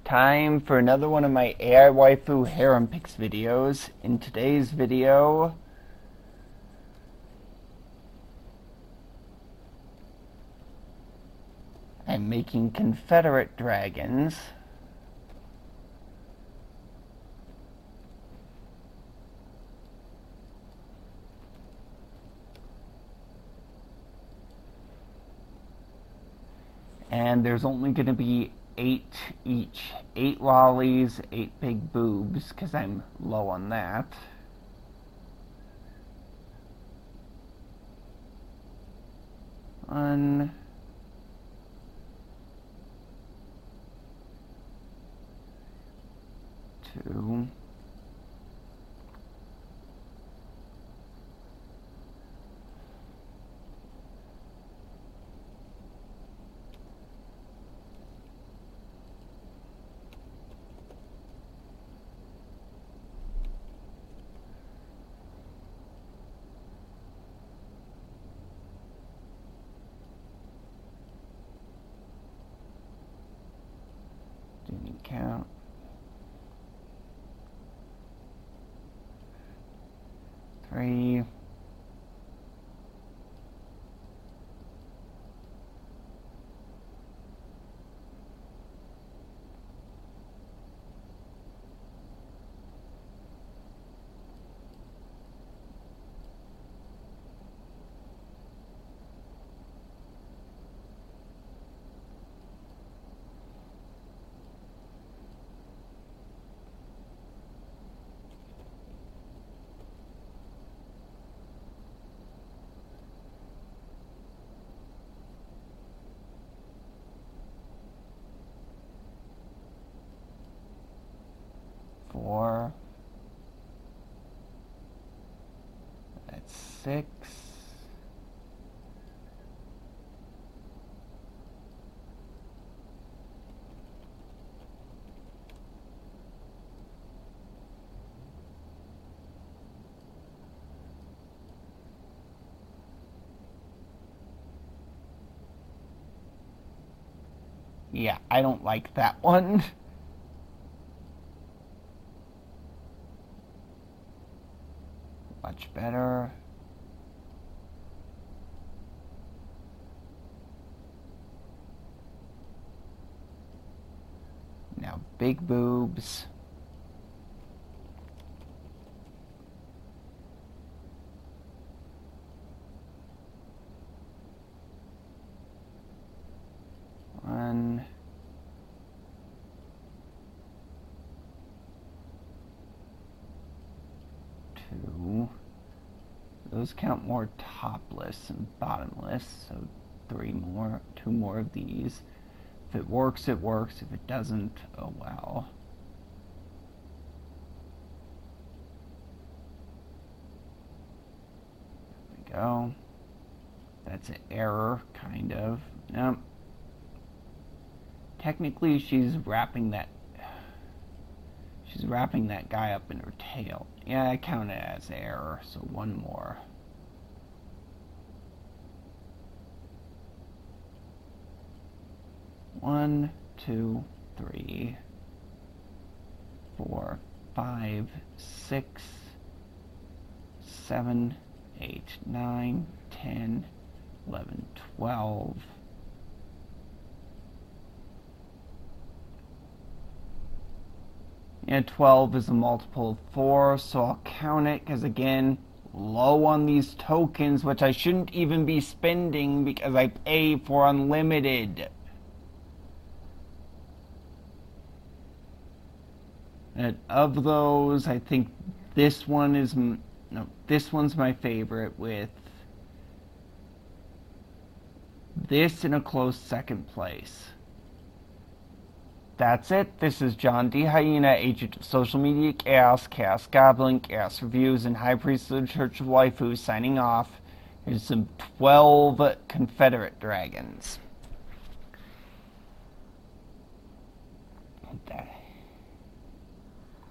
Time for another one of my AI Waifu Harem Picks videos. In today's video, I'm making Confederate dragons. And there's only going to be 8 each. 8 lollies, 8 big boobs, because I'm low on that. One, two, didn't count. 3, 4, that's 6, 'Yeah, I don't like that one. Much better. Now big boobs. One, two. Those count more topless and bottomless, so 3 more, 2 more of these. If it works, it works. If it doesn't, oh well. There we go. That's an error, kind of. Nope. Technically, she's wrapping that guy up in her tail. Yeah, I count it as error, so 1 more. One, 2, 3, 4, 5, 6, 7, 8, 9, 10, 11, 12. And 12 is a multiple of 4, so I'll count it, because again, low on these tokens, which I shouldn't even be spending because I pay for unlimited. And of those, I think this one is, no, this one's my favorite, with this in a close second place. That's it. This is John D. Hyena, agent of social media chaos, chaos goblin, chaos reviews, and high priest of the Church of Waifu, signing off. Here's some 12 Confederate dragons. What the